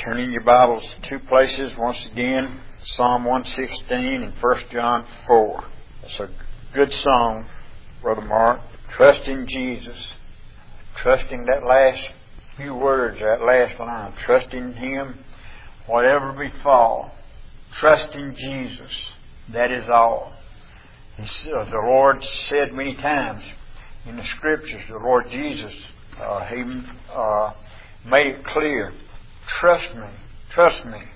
Turn in your Bibles to two places once again, Psalm 116 and 1 John 4. It's a good song, Brother Mark. Trust in Jesus. Trusting that last few words, that last line. Trust in Him, whatever befall. Trust in Jesus. That is all. The Lord said many times in the Scriptures, the Lord Jesus, He made it clear. Trust me. Trust me.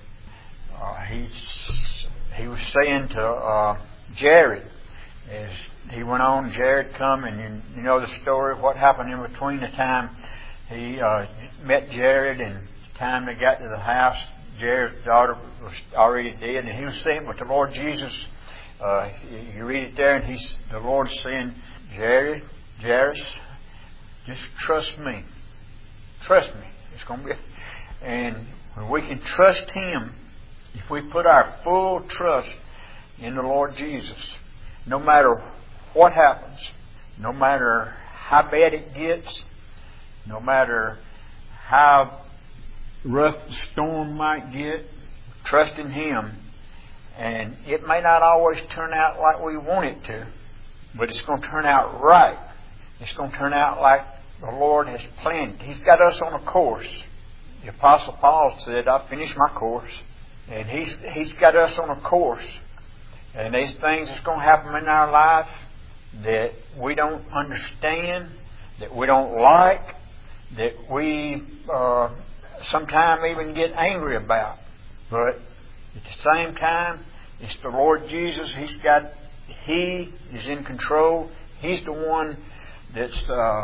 He was saying to Jared, as he went on, Jared come, and you know the story, what happened in between the time he met Jared and the time they got to the house. Jared's daughter was already dead, and he was saying, but the Lord Jesus, you read it there, and the Lord's saying, Jairus, just trust me. Trust me. It's going to be. And when we can trust Him, if we put our full trust in the Lord Jesus, no matter what happens, no matter how bad it gets, no matter how rough the storm might get, trust in Him. And it may not always turn out like we want it to, but it's going to turn out right. It's going to turn out like the Lord has planned. He's got us on a course. The Apostle Paul said, I finished my course. And He's got us on a course. And these things that's going to happen in our life that we don't understand, that we don't like, that we sometimes even get angry about. But at the same time, it's the Lord Jesus. He is in control. He's the one that's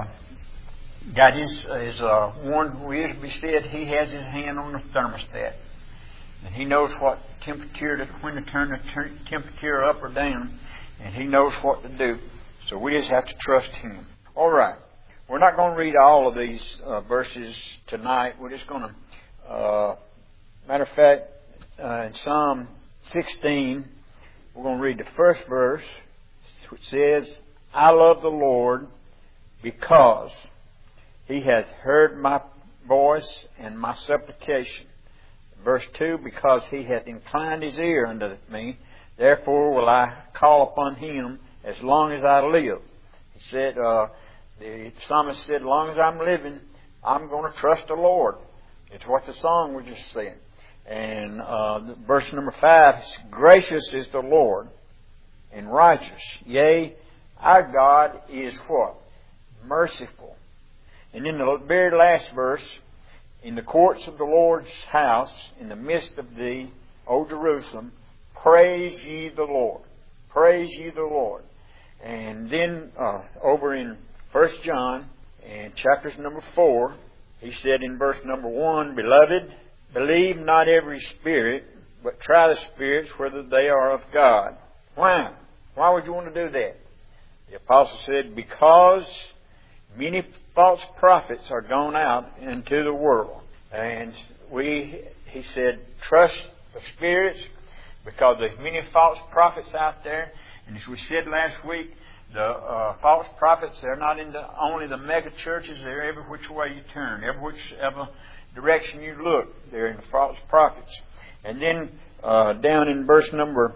got his one wisdom said He has His hand on the thermostat. And He knows what temperature, when to turn the temperature up or down. And He knows what to do. So we just have to trust Him. All right. We're not going to read all of these verses tonight. We're just going to, matter of fact, in Psalm 16, we're going to read the first verse, which says, I love the Lord because He hath heard my voice and my supplication. Verse 2, because He hath inclined His ear unto me, therefore will I call upon Him as long as I live. He said, the psalmist said, as long as I'm living, I'm going to trust the Lord. It's what the song was just saying. And verse number 5, gracious is the Lord and righteous. Yea, our God is what? Merciful. And in the very last verse, in the courts of the Lord's house, in the midst of thee, O Jerusalem, praise ye the Lord. Praise ye the Lord. And then over in 1 John, and chapters number 4, he said in verse number 1, Beloved, believe not every spirit, but try the spirits whether they are of God. Why? Why would you want to do that? The apostle said, because many false prophets are gone out into the world. And he said, trust the spirits, because there's many false prophets out there. And as we said last week, the false prophets, they're not in only the mega churches, they're every which way you turn, every whichever direction you look, they're in the false prophets. And then down in verse number,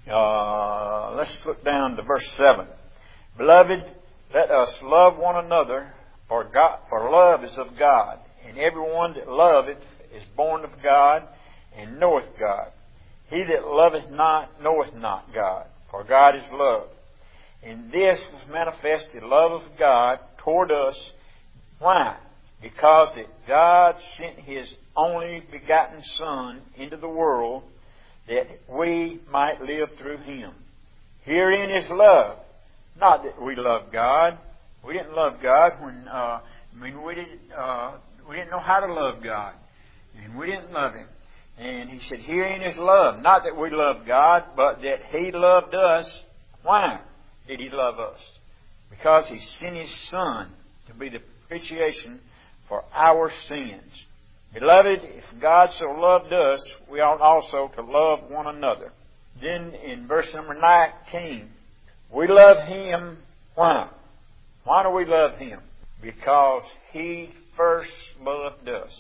let's look down to verse 7. Beloved, let us love one another, for love is of God, and everyone that loveth is born of God, and knoweth God. He that loveth not knoweth not God, for God is love. And this was manifest the love of God toward us. Why? Because that God sent His only begotten Son into the world that we might live through Him. Herein is love. Not that we love God. We didn't love God when we didn't know how to love God, and we didn't love Him. And He said, "Herein is love, not that we love God, but that He loved us." Why did He love us? Because He sent His Son to be the propitiation for our sins. Beloved, if God so loved us, we ought also to love one another. Then in verse number 19, we love Him. Why? Why do we love Him? Because He first loved us.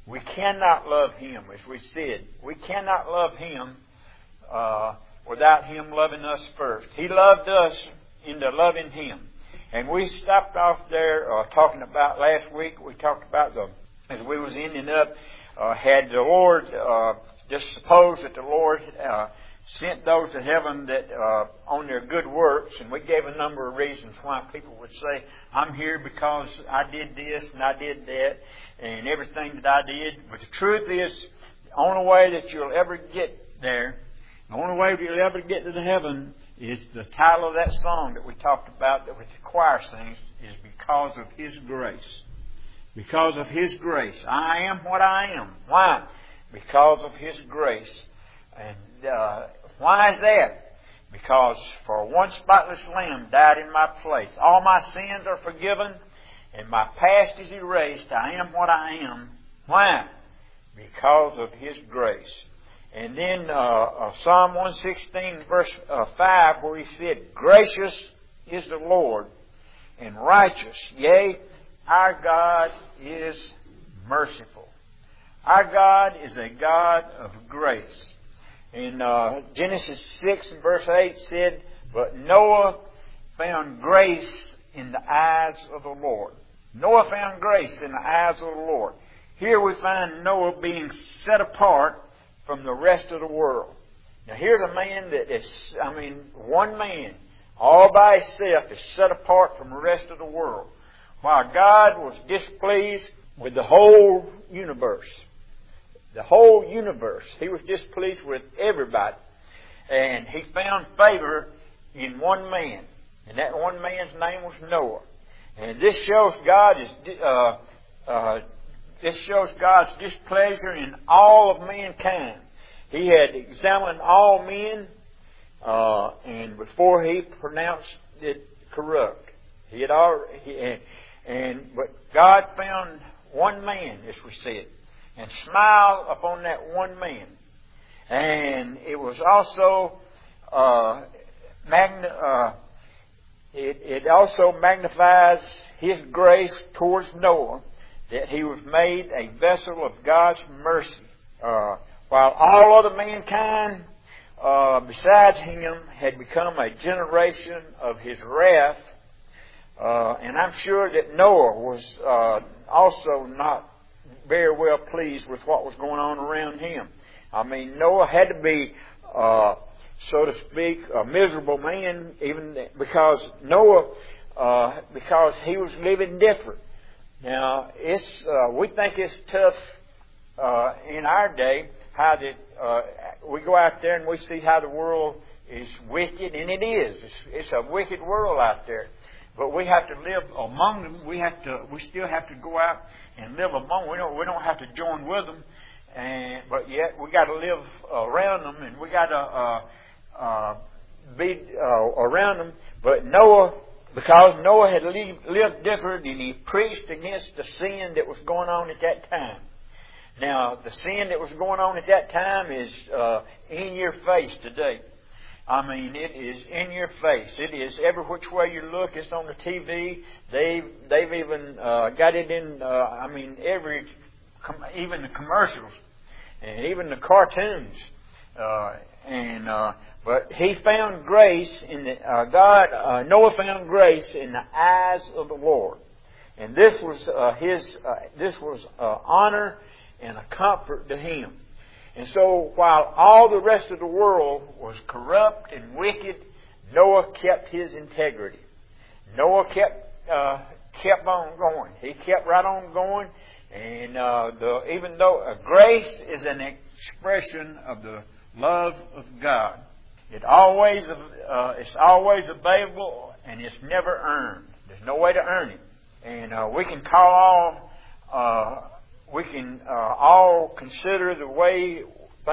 We cannot love Him, as we said. We cannot love Him without Him loving us first. He loved us into loving Him. And we stopped off there talking about last week. We talked about as we was ending up, had the Lord, just suppose that the Lord sent those to heaven that on their good works, and we gave a number of reasons why people would say, I'm here because I did this and I did that and everything that I did. But the truth is, the only way that you'll ever get there, the only way you'll ever get to the heaven is the title of that song that we talked about that with the choir sings, is because of His grace. Because of His grace. I am what I am. Why? Because of His grace. And why is that? Because for one spotless lamb died in my place. All my sins are forgiven and my past is erased. I am what I am. Why? Because of His grace. And then Psalm 116 verse 5 where he said, Gracious is the Lord and righteous. Yea, our God is merciful. Our God is a God of grace. In Genesis 6 and verse 8 said, But Noah found grace in the eyes of the Lord. Noah found grace in the eyes of the Lord. Here we find Noah being set apart from the rest of the world. Now here's a man that is, one man, all by himself, is set apart from the rest of the world. While God was displeased with the whole universe. The whole universe. He was displeased with everybody. And He found favor in one man. And that one man's name was Noah. And this shows God's displeasure in all of mankind. He had examined all men, and before He pronounced it corrupt, but God found one man, as we said, and smiled upon that one man. And it was also it also magnifies His grace towards Noah, that he was made a vessel of God's mercy. While all other mankind besides him had become a generation of His wrath, and I'm sure that Noah was also not very well pleased with what was going on around him. Noah had to be, so to speak, a miserable man, even because because he was living different. Now, we think it's tough in our day how that we go out there and we see how the world is wicked, and it is. It's a wicked world out there. But we have to live among them. We still have to go out and live among them. We don't have to join with them, but yet we got to live around them, and we got to be around them. But Noah, because Noah had lived different, and he preached against the sin that was going on at that time. Now, the sin that was going on at that time is in your face today. It is in your face. It is every which way you look. It's on the TV. They've even got it in. Even the commercials, and even the cartoons. But he found grace in Noah found grace in the eyes of the Lord, and this was honor and a comfort to him. And so, while all the rest of the world was corrupt and wicked, Noah kept his integrity. Noah kept on going. He kept right on going, and even though grace is an expression of the love of God, it's always available, and it's never earned. There's no way to earn it, and we can all consider the way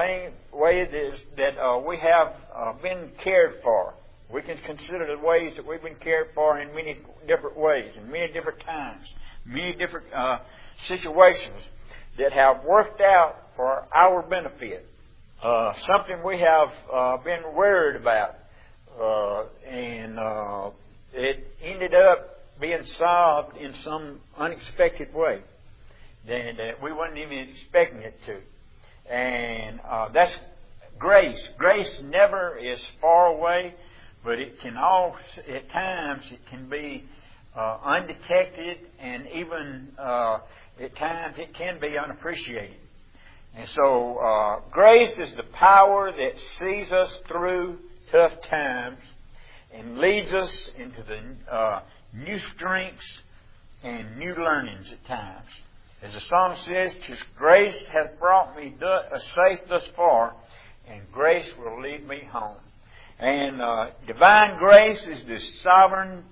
that we have been cared for. We can consider the ways that we've been cared for in many different ways, in many different times, many different situations that have worked out for our benefit. Something we have been worried about, and it ended up being solved in some unexpected way. that we wasn't even expecting it to. And that's grace. Grace never is far away, but it can at times it can be undetected, and even at times it can be unappreciated. And so grace is the power that sees us through tough times and leads us into the new strengths and new learnings at times. As the song says, "'Tis grace hath brought me safe thus far, and grace will lead me home." And divine grace is the sovereign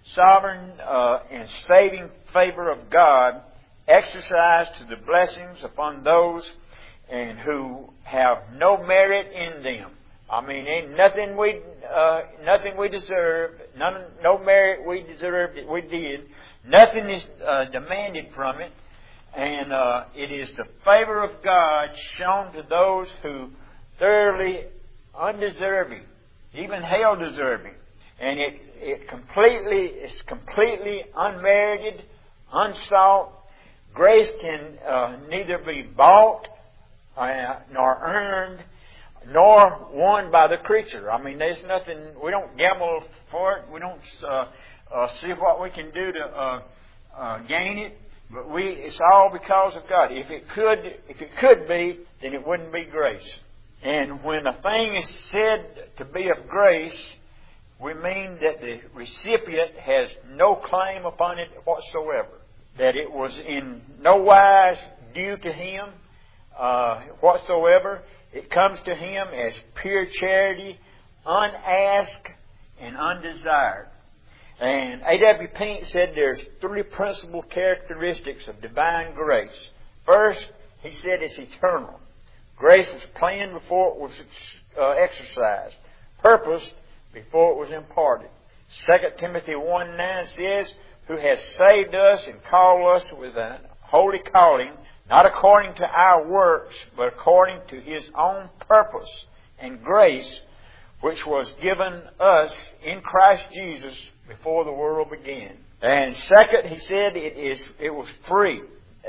and saving favor of God, exercised to the blessings upon those and who have no merit in them. I mean, ain't nothing we deserve, no merit we deserved that we did. Nothing is demanded from it. And it is the favor of God shown to those who thoroughly undeserving, even hell deserving. And it's completely unmerited, unsought. Grace can neither be bought nor earned, nor won by the creature. I mean, there's nothing, we don't gamble for it. We don't see what we can do to gain it. But it's all because of God. If it could be, then it wouldn't be grace. And when a thing is said to be of grace, we mean that the recipient has no claim upon it whatsoever. That it was in no wise due to him whatsoever. It comes to him as pure charity, unasked and undesired. And A.W. Pink said there's three principal characteristics of divine grace. First, he said it's eternal. Grace was planned before it was exercised, purposed before it was imparted. 2 Timothy 1:9 says, "Who has saved us and called us with a holy calling, not according to our works, but according to His own purpose and grace, which was given us in Christ Jesus before the world began." And second, he said it was free.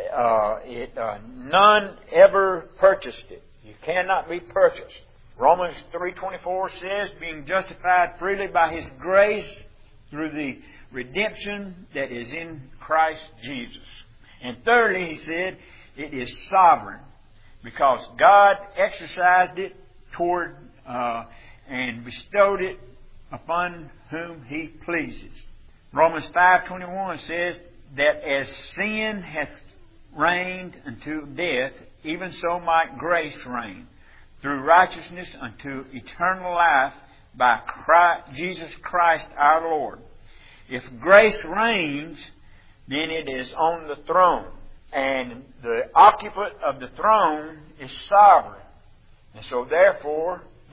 None ever purchased it. You cannot be purchased. Romans 3:24 says, "Being justified freely by His grace through the redemption that is in Christ Jesus." And thirdly, he said, it is sovereign, because God exercised it toward and bestowed it upon whom He pleases. Romans 5:21 says that as sin hath reigned unto death, even so might grace reign through righteousness unto eternal life by Jesus Christ our Lord. If grace reigns, then it is on the throne, and the occupant of the throne is sovereign, and so therefore the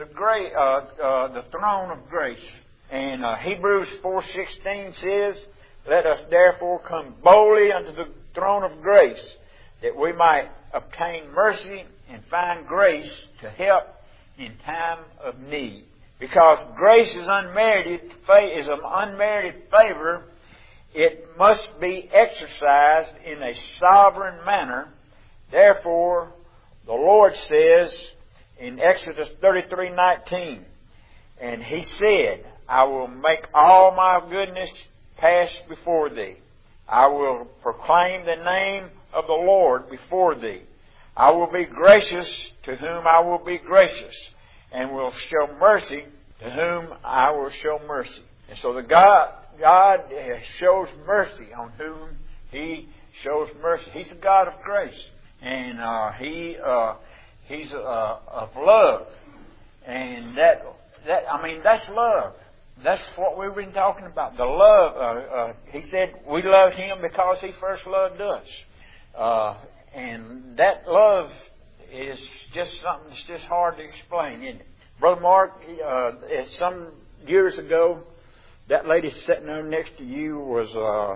throne of grace. And Hebrews 4:16 says, "Let us therefore come boldly unto the throne of grace, that we might obtain mercy and find grace to help in time of need." Because grace is an unmerited favor, it must be exercised in a sovereign manner. Therefore, the Lord says in Exodus 33:19, "And He said, I will make all my goodness pass before thee. I will proclaim the name of the Lord before thee. I will be gracious to whom I will be gracious, and will show mercy to whom I will show mercy." And so God shows mercy on whom He shows mercy. He's a God of grace, and He's of love, and that's love. That's what we've been talking about. The love. He said we love Him because He first loved us. And that love is just something that's just hard to explain, isn't it? Brother Mark, some years ago, that lady sitting there next to you was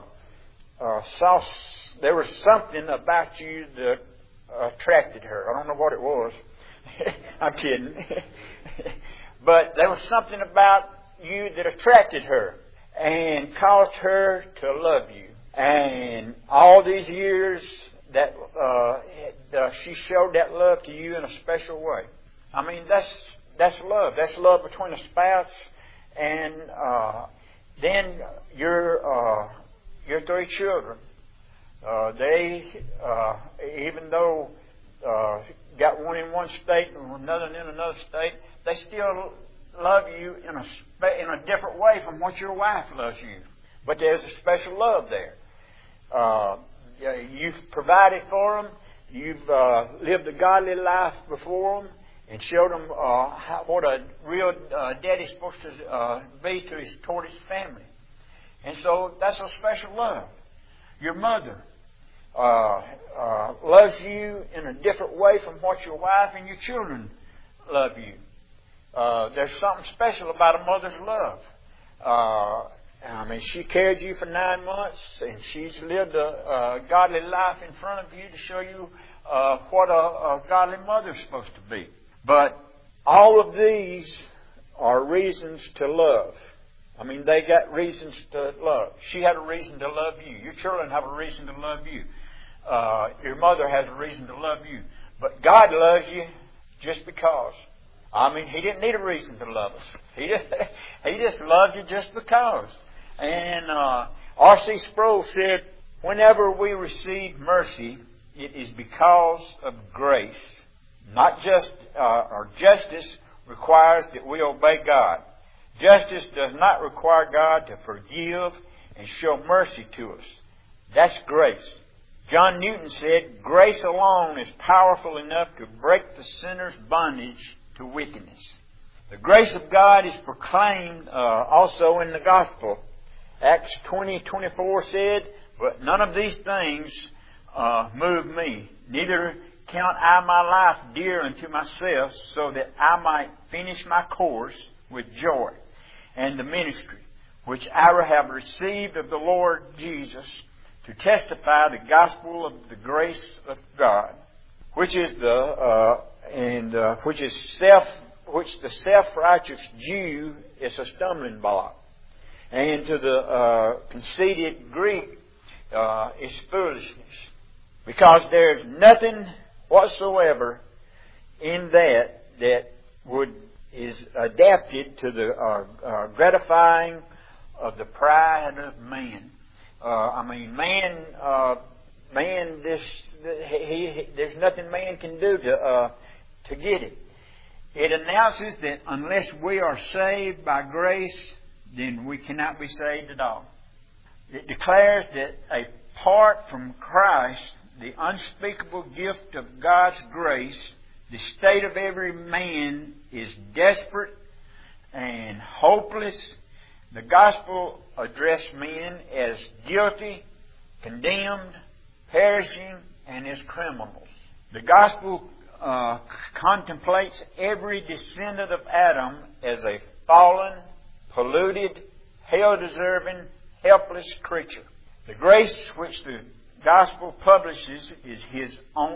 there was something about you that attracted her. I don't know what it was. I'm kidding. But there was something about you that attracted her and caused her to love you. And all these years she showed that love to you in a special way. I mean, that's love. That's love between a spouse and then your 3 children. They, even though got one in one state and another in another state, they still love you in a different way from what your wife loves you. But there's a special love there. You've provided for them. You've lived a godly life before them and showed them what a real daddy's supposed to be toward his family. And so that's a special love. Your mother loves you in a different way from what your wife and your children love you. There's something special about a mother's love. I mean, she carried you for 9 months, and she's lived a godly life in front of you to show you what a godly mother's supposed to be. But all of these are reasons to love. I mean, they got reasons to love. She had a reason to love you. Your children have a reason to love you. Your mother has a reason to love you. But God loves you just because. I mean, He didn't need a reason to love us. He just loved you just because. And R.C. Sproul said, whenever we receive mercy, it is because of grace. Not just, or justice requires that we obey God. Justice does not require God to forgive and show mercy to us. That's grace. John Newton said, grace alone is powerful enough to break the sinner's bondage to wickedness. The grace of God is proclaimed also in the gospel. Acts 20:24 said, but none of these things move me. Neither count I my life dear unto myself, so that I might finish my course with joy and the ministry which I have received of the Lord Jesus, to testify the gospel of the grace of God, which is which the self-righteous Jew is a stumbling block, and to the conceited Greek is foolishness, because there is nothing whatsoever in that is adapted to the gratifying of the pride of man. There's nothing man can do to get it. It announces that unless we are saved by grace, then we cannot be saved at all. It declares that apart from Christ, the unspeakable gift of God's grace, the state of every man is desperate and hopeless. The gospel addressed men as guilty, condemned, perishing, and as criminals. The gospel contemplates every descendant of Adam as a fallen, polluted, hell-deserving, helpless creature. The grace which the gospel publishes is His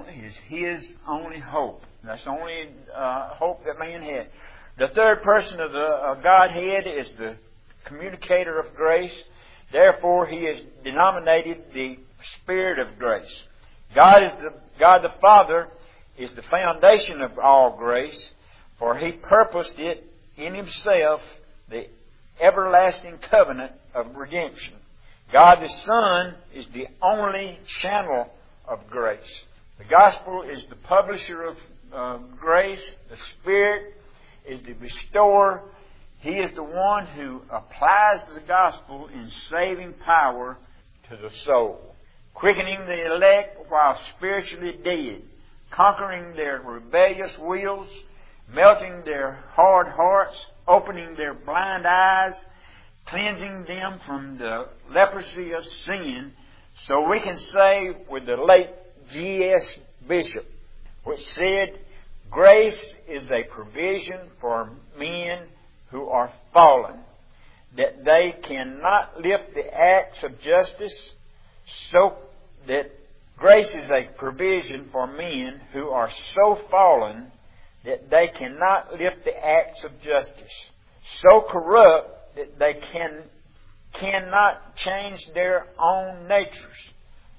only hope. That's the only hope that man had. The third person of the Godhead is the communicator of grace. Therefore, He is denominated the Spirit of grace. God the Father is the foundation of all grace, for He purposed it in Himself, the everlasting covenant of redemption. God the Son is the only channel of grace. The gospel is the publisher of grace. The Spirit is the bestower. He is the one who applies the gospel in saving power to the soul, quickening the elect while spiritually dead, conquering their rebellious wills, melting their hard hearts, opening their blind eyes, cleansing them from the leprosy of sin. So we can say with the late G.S. Bishop, which said, grace is a provision for men who are fallen, that they cannot lift the axe of justice, so that grace is a provision for men who are so fallen that they cannot lift the axe of justice, so corrupt that they cannot change their own natures,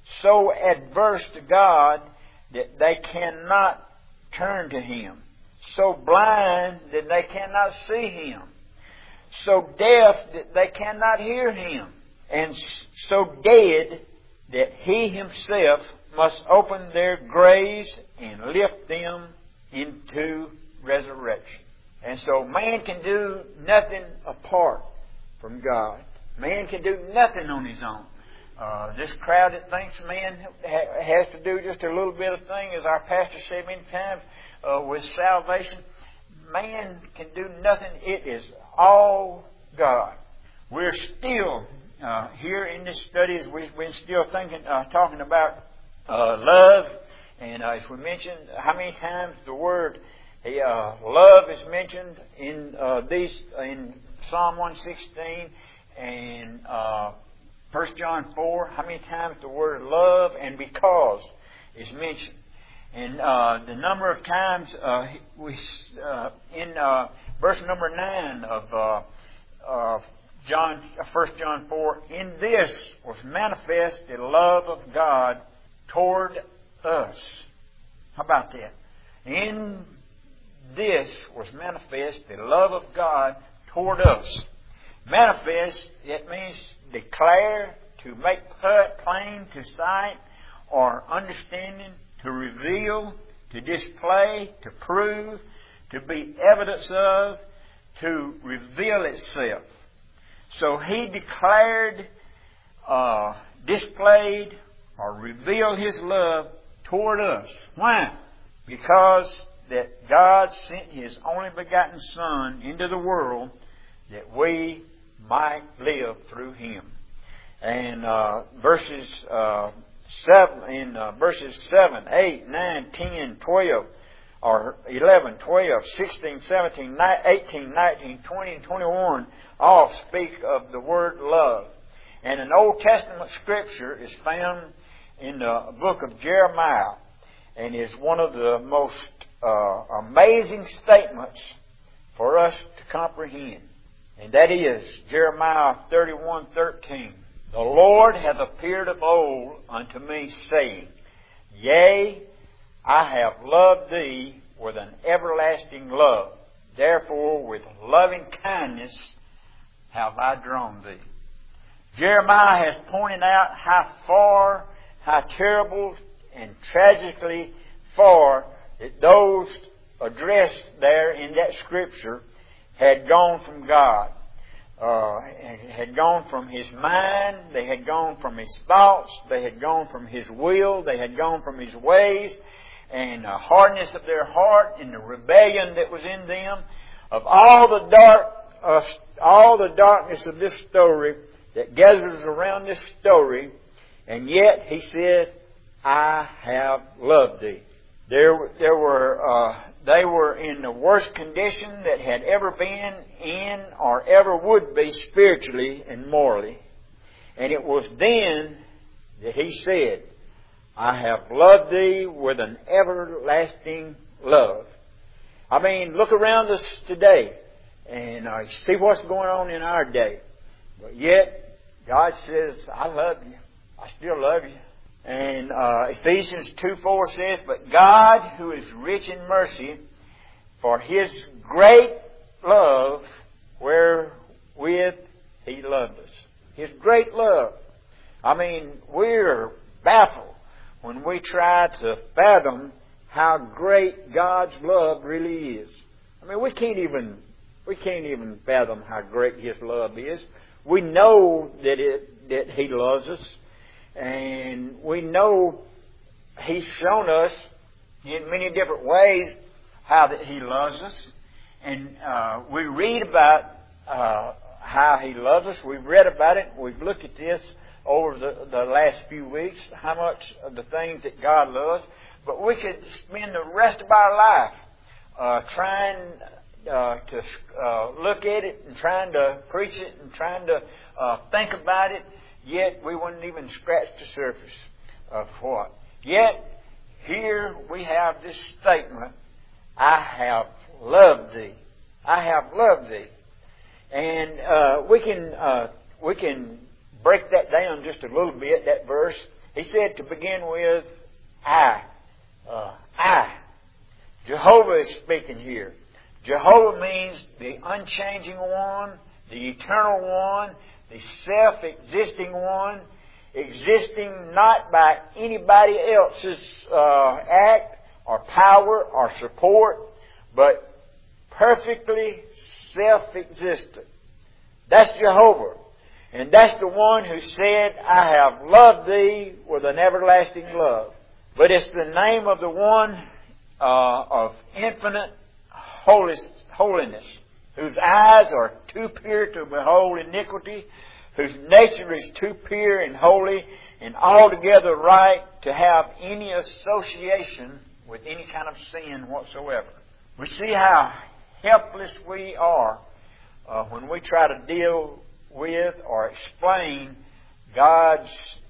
so adverse to God that they cannot turn to Him, so blind that they cannot see Him, so deaf that they cannot hear Him, and so dead that He Himself must open their graves and lift them into resurrection. And so man can do nothing apart from God. Man can do nothing on his own. This crowd that thinks man has to do just a little bit of thing, as our pastor said many times, with salvation, man can do nothing. It is all God. We're still here in this study, as we're still talking about love, and as we mentioned, how many times the word love is mentioned in in Psalm 116 and 1 John 4. How many times the word love and because is mentioned? And the number of times in verse number 9 of 1 John 4, in this was manifest the love of God toward us. How about that? In this was manifest the love of God toward us. Manifest, it means declare, to make plain to sight or understanding, to reveal, to display, to prove, to be evidence of, to reveal itself. So He declared, displayed, or revealed His love toward us. Why? Because that God sent His only begotten Son into the world that we might live through Him. And verses 7, 8, 9, 10, 12, or 11, 12, 16, 17, 18, 19, 20, and 21 all speak of the word love. And an Old Testament scripture is found in the book of Jeremiah, and is one of the most amazing statements for us to comprehend. And that is Jeremiah 31:13. The Lord hath appeared of old unto me, saying, Yea, I have loved thee with an everlasting love. Therefore with loving kindness have I drawn thee. Jeremiah has pointed out how terrible and tragically far that those addressed there in that scripture had gone from God. Had gone from His mind, they had gone from His thoughts, they had gone from His will, they had gone from His ways, and the hardness of their heart and the rebellion that was in them. Of all the darkness of this story that gathers around this story, and yet He said, I have loved thee. They were in the worst condition that had ever been in or ever would be spiritually and morally. And it was then that He said, I have loved thee with an everlasting love. I mean, look around us today and see what's going on in our day. But yet, God says, I love you. I still love you. And Ephesians 2:4 says, But God, who is rich in mercy, for His great love wherewith He loved us. His great love. I mean, we're baffled when we try to fathom how great God's love really is. I mean, we can't even fathom how great His love is. We know that He loves us. And we know He's shown us in many different ways how that He loves us. And we read about how He loves us. We've read about it. We've looked at this over the last few weeks, how much of the things that God loves. But we could spend the rest of our life trying to look at it and trying to preach it and trying to think about it. Yet we wouldn't even scratch the surface of what. Yet here we have this statement, I have loved thee. I have loved thee. And we can break that down just a little bit, that verse, He said to begin with, I. Jehovah is speaking here. Jehovah means the unchanging one, the eternal one, the self-existing one, existing not by anybody else's act or power or support, but perfectly self-existent. That's Jehovah. And that's the one who said, I have loved thee with an everlasting love. But it's the name of the one of infinite holiness, whose eyes are too pure to behold iniquity, whose nature is too pure and holy and altogether right to have any association with any kind of sin whatsoever. We see how helpless we are when we try to deal with or explain God's,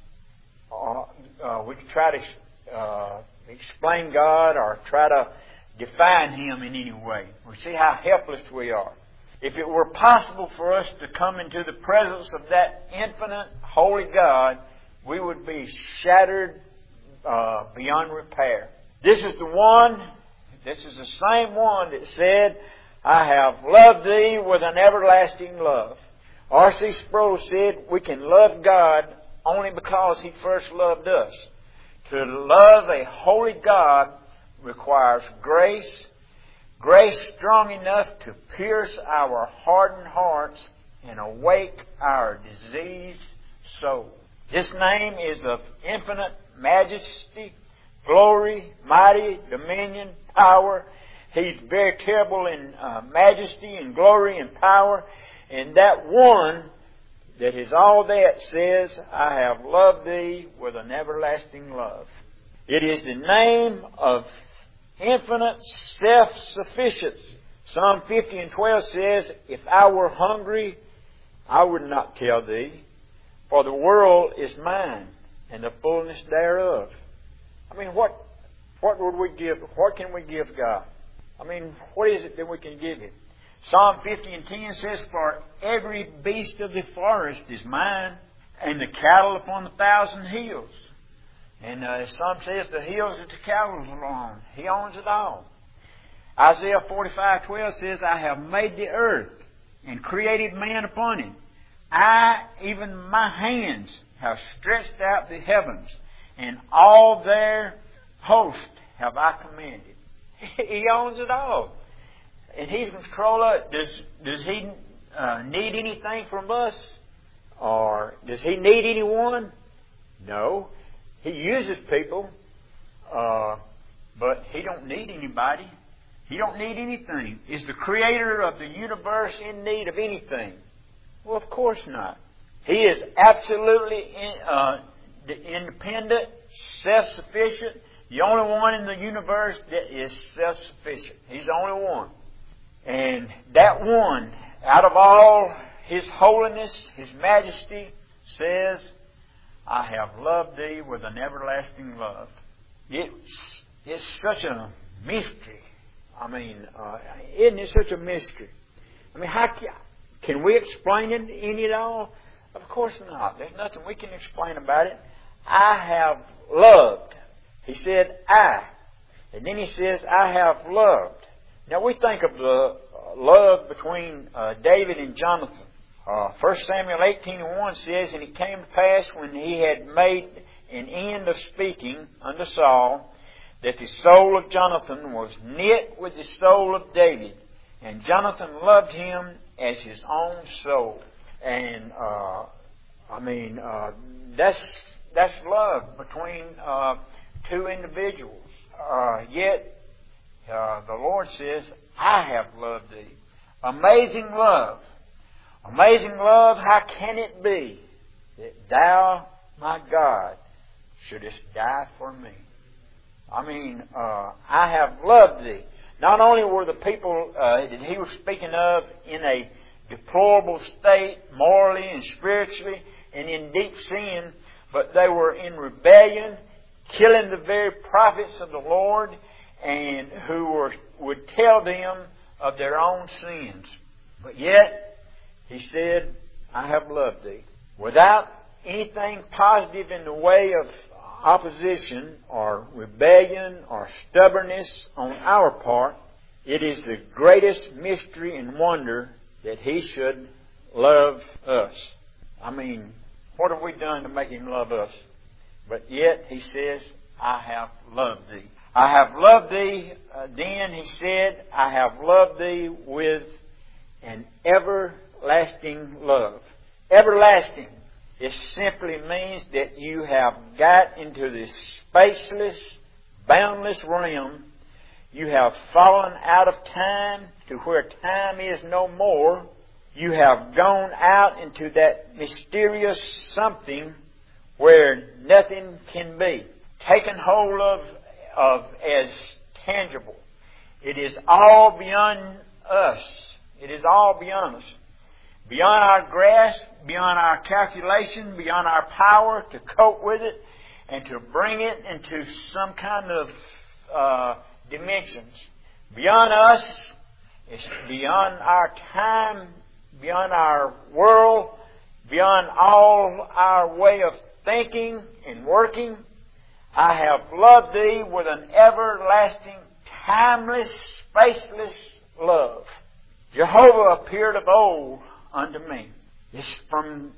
we try to explain God or try to define Him in any way. We see how helpless we are. If it were possible for us to come into the presence of that infinite, holy God, we would be shattered beyond repair. This is the same one that said, I have loved thee with an everlasting love. R.C. Sproul said, we can love God only because He first loved us. To love a holy God requires grace strong enough to pierce our hardened hearts and awake our diseased soul. His name is of infinite majesty, glory, mighty, dominion, power. He's very terrible in majesty and glory and power. And that one that is all that says, I have loved thee with an everlasting love. It is the name of infinite self-sufficiency. Psalm 50:12 says, if I were hungry, I would not tell thee, for the world is mine, and the fullness thereof. I mean, what would we give? What can we give God? I mean, what is it that we can give Him? Psalm 50:10 says, for every beast of the forest is mine, and the cattle upon 1,000 hills. And some says the hills that the cattle belong. He owns it all. Isaiah 45:12 says, I have made the earth and created man upon it. I, even my hands, have stretched out the heavens, and all their host have I commanded. He owns it all. And He's in control of it. Does He need anything from us? Or does He need anyone? No. He uses people, but He don't need anybody. He don't need anything. Is the Creator of the universe in need of anything? Well, of course not. He is absolutely independent, self-sufficient. The only one in the universe that is self-sufficient. He's the only one. And that one, out of all His holiness, His majesty, says, I have loved thee with an everlasting love. It's such a mystery. I mean, isn't it such a mystery? I mean, how can we explain it in it all? Of course not. There's nothing we can explain about it. I have loved. He said, I. And then He says, I have loved. Now we think of the love between David and Jonathan. 1 Samuel 18:1 says, and it came to pass when he had made an end of speaking unto Saul, that the soul of Jonathan was knit with the soul of David, and Jonathan loved him as his own soul. And that's love between two individuals. Yet the Lord says, I have loved thee. Amazing love. Amazing love, how can it be that thou, my God, shouldest die for me? I mean, I have loved thee. Not only were the people that He was speaking of in a deplorable state, morally and spiritually, and in deep sin, but they were in rebellion, killing the very prophets of the Lord, and who would tell them of their own sins. But yet, He said, I have loved thee. Without anything positive in the way of opposition or rebellion or stubbornness on our part, it is the greatest mystery and wonder that He should love us. I mean, what have we done to make Him love us? But yet He says, I have loved thee. I have loved thee. Then He said, I have loved thee with an everlasting love. Everlasting. It simply means that you have got into this spaceless, boundless realm. You have fallen out of time to where time is no more. You have gone out into that mysterious something where nothing can be taken hold of as tangible. It is all beyond us. It is all beyond us. Beyond our grasp, beyond our calculation, beyond our power to cope with it and to bring it into some kind of dimensions. Beyond us, it's beyond our time, beyond our world, beyond all our way of thinking and working. I have loved thee with an everlasting, timeless, spaceless love. Jehovah appeared of old unto me. It's from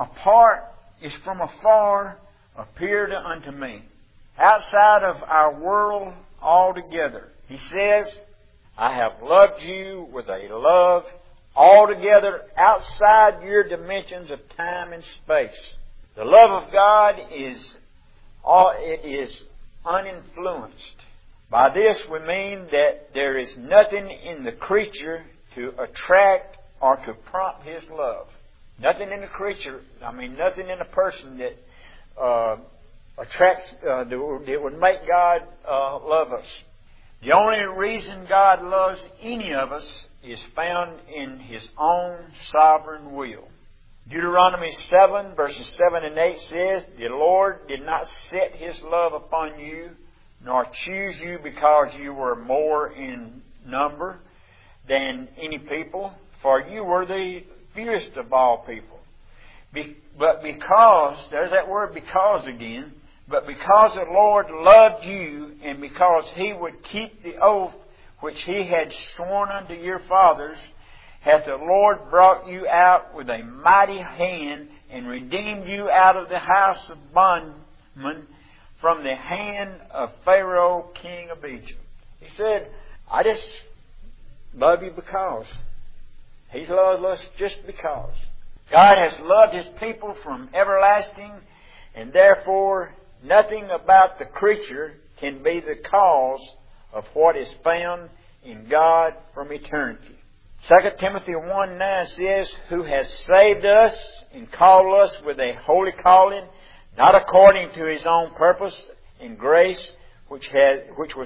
afar appeared unto me. Outside of our world altogether. He says, I have loved you with a love altogether outside your dimensions of time and space. The love of God is uninfluenced. By this we mean that there is nothing in the creature to attract or to prompt His love. Nothing in the creature, nothing in a person that attracts, that would make God love us. The only reason God loves any of us is found in His own sovereign will. Deuteronomy 7 verses 7 and 8 says, The Lord did not set His love upon you, nor choose you because you were more in number than any people, for you were the fewest of all people. But because, there's that word because again, but because the Lord loved you, and because He would keep the oath which He had sworn unto your fathers, hath the Lord brought you out with a mighty hand, and redeemed you out of the house of bondmen, from the hand of Pharaoh, king of Egypt. He said, I just love you because. He loves us just because. God has loved His people from everlasting, and therefore nothing about the creature can be the cause of what is found in God from eternity. 2 Timothy 1:9 says, Who has saved us and called us with a holy calling, not according to His own purpose and grace, which was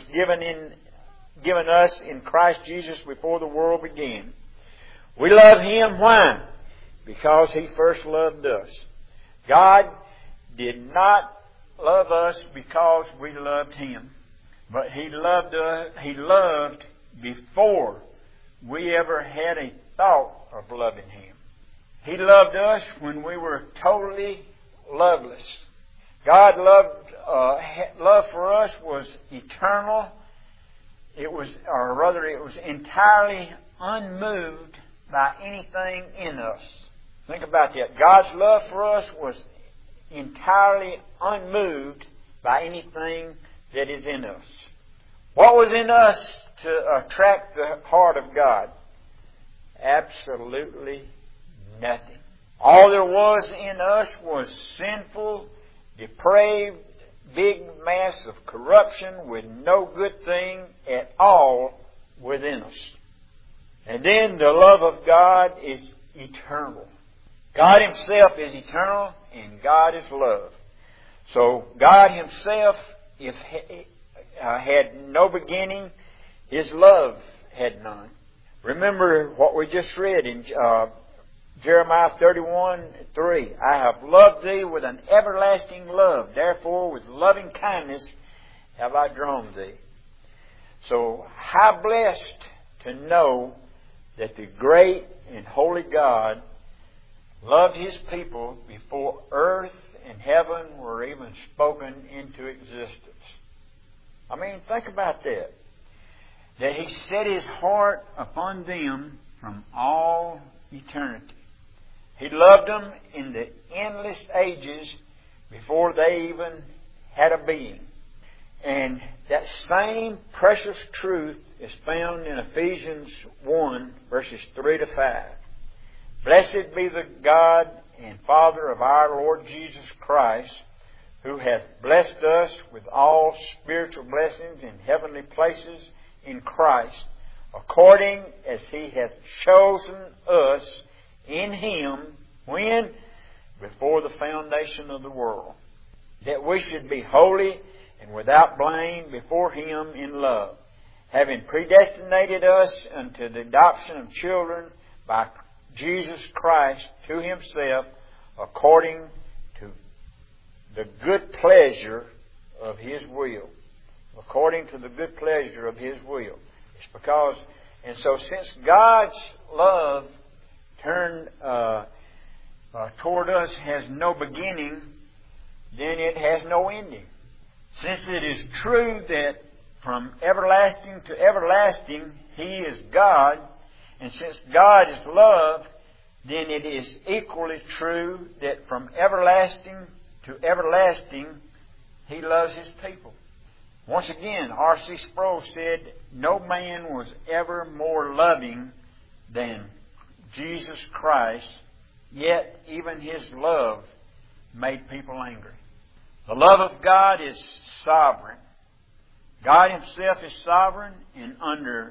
given us in Christ Jesus before the world began. We love Him. Why? Because He first loved us. God did not love us because we loved Him, but He loved before we ever had a thought of loving Him. He loved us when we were totally loveless. God's love for us was eternal. It was entirely unmoved by anything in us. Think about that. God's love for us was entirely unmoved by anything that is in us. What was in us to attract the heart of God? Absolutely nothing. All there was in us was sinful, depraved, big mass of corruption with no good thing at all within us. And then the love of God is eternal. God Himself is eternal, and God is love. So God Himself, had no beginning, His love had none. Remember what we just read in Jeremiah 31:3. I have loved thee with an everlasting love. Therefore, with loving kindness have I drawn thee. So, how blessed to know that the great and holy God loved His people before earth in heaven were even spoken into existence. I mean, think about that. That He set His heart upon them from all eternity. He loved them in the endless ages before they even had a being. And that same precious truth is found in Ephesians 1, verses 3 to 5. Blessed be the God and Father of our Lord Jesus Christ, who hath blessed us with all spiritual blessings in heavenly places in Christ, according as He hath chosen us in Him, when? Before the foundation of the world, that we should be holy and without blame before Him in love, having predestinated us unto the adoption of children by Jesus Christ to Himself, according to the good pleasure of His will. According to the good pleasure of His will. It's because, and so since God's love turned toward us has no beginning, then it has no ending. Since it is true that from everlasting to everlasting He is God, and since God is love, then it is equally true that from everlasting to everlasting He loves His people. Once again, R.C. Sproul said, no man was ever more loving than Jesus Christ, yet even His love made people angry. The love of God is sovereign. God Himself is sovereign and under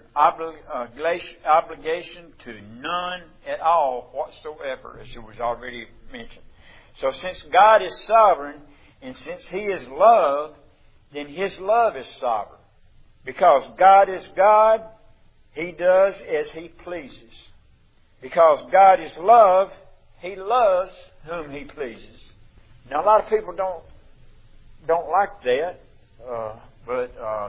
obligation to none at all whatsoever, as it was already mentioned. So since God is sovereign and since He is love, then His love is sovereign. Because God is God, He does as He pleases. Because God is love, He loves whom He pleases. Now a lot of people don't like that, but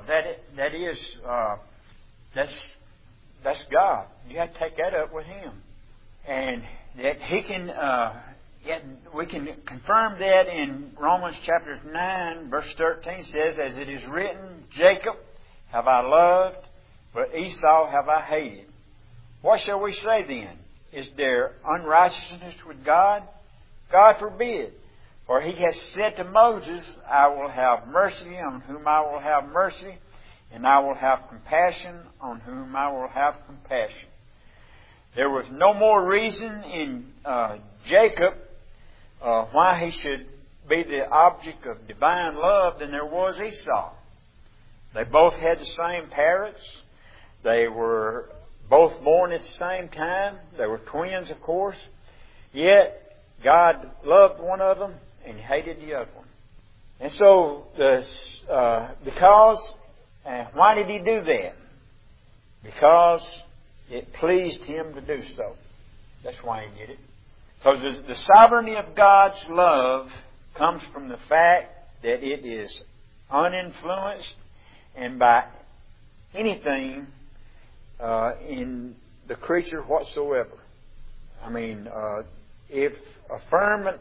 that's God. You have to take that up with Him, and that He can. Yet we can confirm that in Romans chapter 9, verse 13 says, as it is written, Jacob have I loved, but Esau have I hated. What shall we say then? Is there unrighteousness with God? God forbid. For He has said to Moses, I will have mercy on whom I will have mercy, and I will have compassion on whom I will have compassion. There was no more reason in Jacob why he should be the object of divine love than there was Esau. They both had the same parents. They were both born at the same time. They were twins, of course. Yet God loved one of them and hated the other one. And so, why did He do that? Because it pleased Him to do so. That's why He did it. Because the sovereignty of God's love comes from the fact that it is uninfluenced and by anything in the creature whatsoever. I mean, if affirmed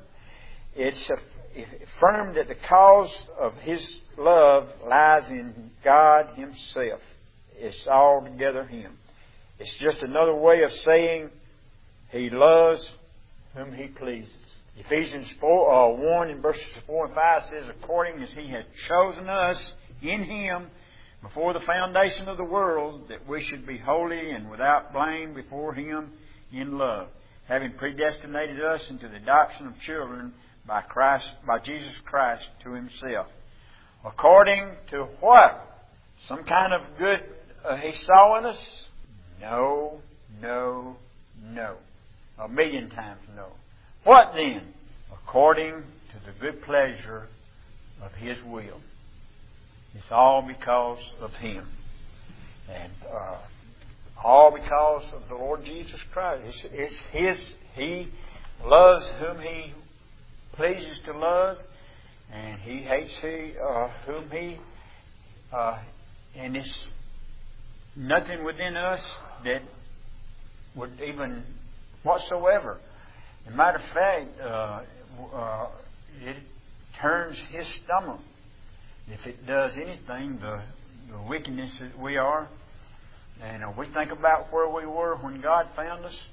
that the cause of His love lies in God Himself. It's altogether Him. It's just another way of saying He loves whom He pleases. Ephesians 1 in verses 4 and 5 says, according as He had chosen us in Him before the foundation of the world, that we should be holy and without blame before Him in love, having predestinated us into the adoption of children by Jesus Christ to Himself. According to what? Some kind of good He saw in us? No, no, no. 1,000,000 times no. What then? According to the good pleasure of His will. It's all because of Him. And all because of the Lord Jesus Christ. He loves whom He pleases to love, and He hates whom He... and it's nothing within us that would even... whatsoever. As a matter of fact, turns His stomach. If it does anything, the wickedness that we are, and we think about where we were when God found us.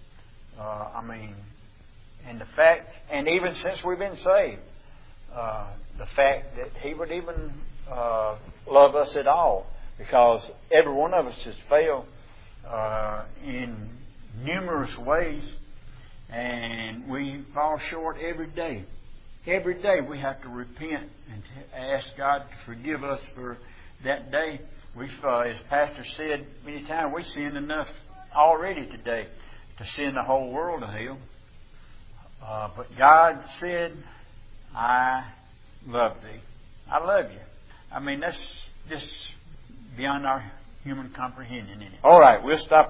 And the fact, and even since we've been saved, the fact that He would even love us at all, because every one of us has failed in numerous ways, and we fall short every day. Every day we have to repent and ask God to forgive us for that day. We've, as Pastor said many times, we sinned enough already today to send the whole world to hell. But God said, I love thee. I love you. That's just beyond our human comprehension, isn't it? All right, we'll stop.